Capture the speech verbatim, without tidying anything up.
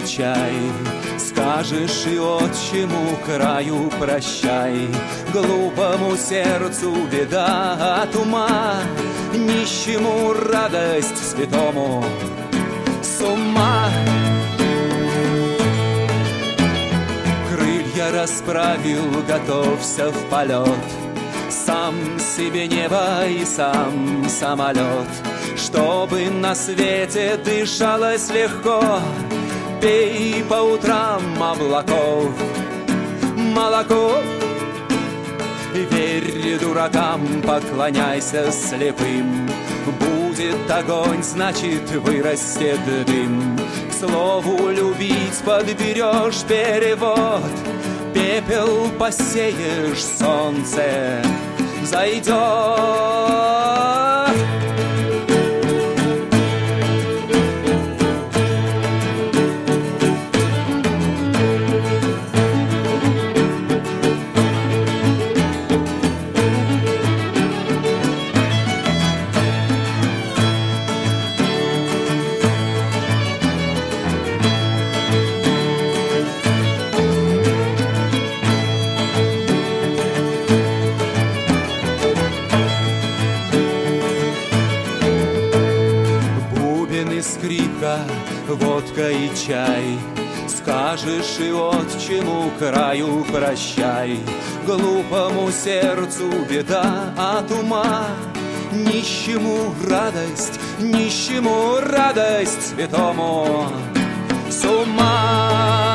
чай, скажешь и отчему краю прощай. Глупому сердцу беда от ума, нищему радость, святому с ума. Крылья расправил, готовься в полет, сам себе небо и сам самолет. Чтобы на свете дышалось легко, пей по утрам облаков молоко. Верь дуракам, поклоняйся слепым. Будет огонь, значит вырастет дым. К слову, любить подберешь перевод. Пепел посеешь, солнце зайдет. Скрипка, водка и чай, скажешь и отчему краю прощай. Глупому сердцу беда от ума, нищему радость, нищему радость, святому с ума.